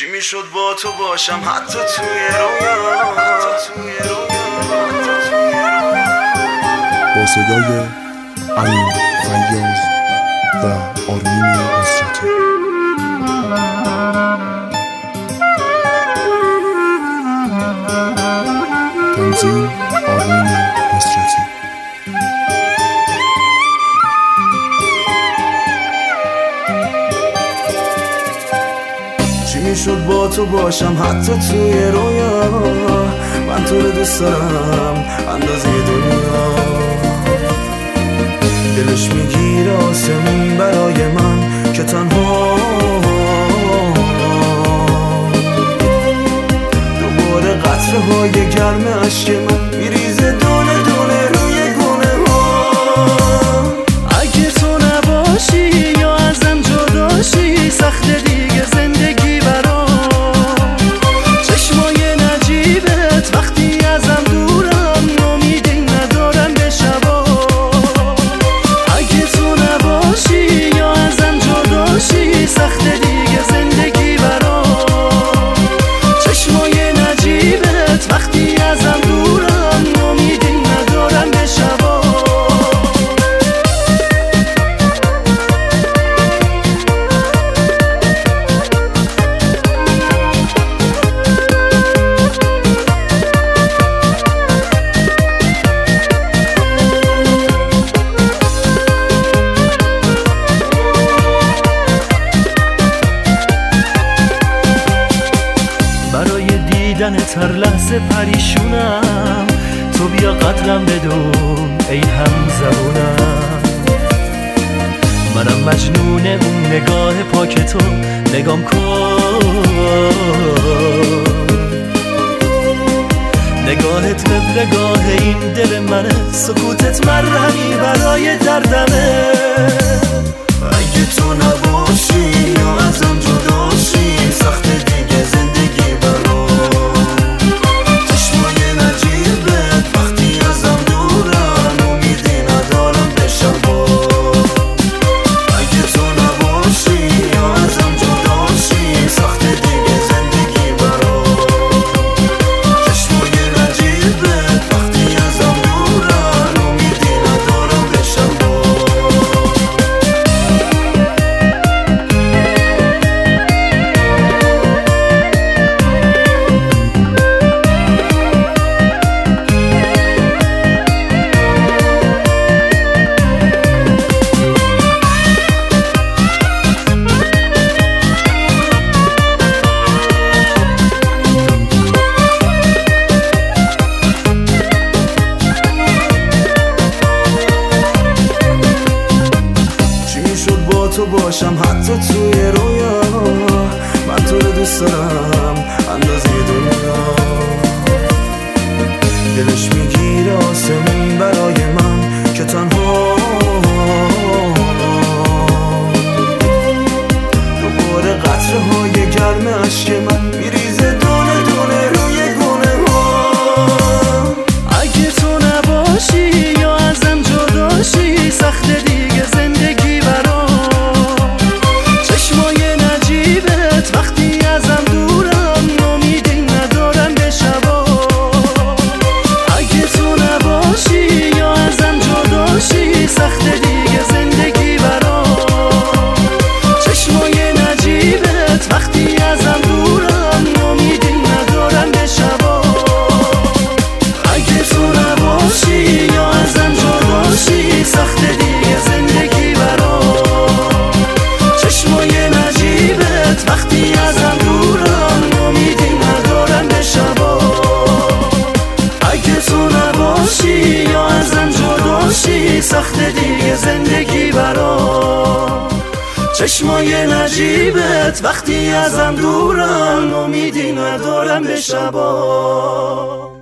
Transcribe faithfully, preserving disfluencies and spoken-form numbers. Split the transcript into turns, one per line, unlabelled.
چی میشد با تو باشم حتی توی رویا، حتی توی رویا.
با صدای امین فیاض و آرمین نصرتی. تنظیم آرمین نصرتی.
چی میشد با تو باشم حتی توی رویا، من تو رو دوست دارم اندازه دنیا. دلش میگیره آسمون برای من که تنها دوباره قطره های گرم عشق من میریزه دونه دونه روی گونه ها.
اگه تو نباشی یا ازم جداشی سخته دیگه زندگی برام. چشمای نجیبت وقتی ازم دورم امیدی ندارم به شبا. اگه تو نباشی یا ازم جداشی سخته دیگه زندگی برام. چشمای نجیبت وقتی ازم دورم امیدی ندارم به شبا. دیدنت هر لحظه پریشونم، تو بیا قدرم بدون ای هم زبونم. منم مجنون اون نگاه پاک تو، نگام کن نگاهت قبلگاه این دل منه، سکوتت مرهمی برای دردمه.
اگه تو نباشی یا ازم جداشی سخت دیگه زندگی برام. چشمای نجیبت وقتی ازم دورن امیدی ندارم به شبا. اگه تو نباشی یا ازم جداشی سخت دیگه زندگی برام. چشمای نجیبت وقتی ازم دورن امیدی ندارم به شبا. تو باشم حتی توی رویا، من تو رو دوست دارم اندازه دنیا. دلش میگیره آسمون برای من که تنها دوباره قطره های گرم عشق من میریزه دونه دونه روی گونه ها.
اگه تو نباشی یا ازم جداشی سخته دیگه زندگی برام. وقتی ازم دورم امیدی ندارم به شبا. اگه تو نباشی یا ازم جداشی سخته دیگه زندگی برام. چشمای نجیبت وقتی ازم دورم امیدی ندارم به شبا. اگه تو نباشی یا ازم جداشی سخته دیگه زندگی برام. چشمای نجیبت وقتی ازم دورم امیدی ندارم به شبا. اگه تو نباشی یا ازم جداشی سخته دیگه زندگی برام. چشمای نجیبت وقتی ازم دورم امیدی ندارم به شبا.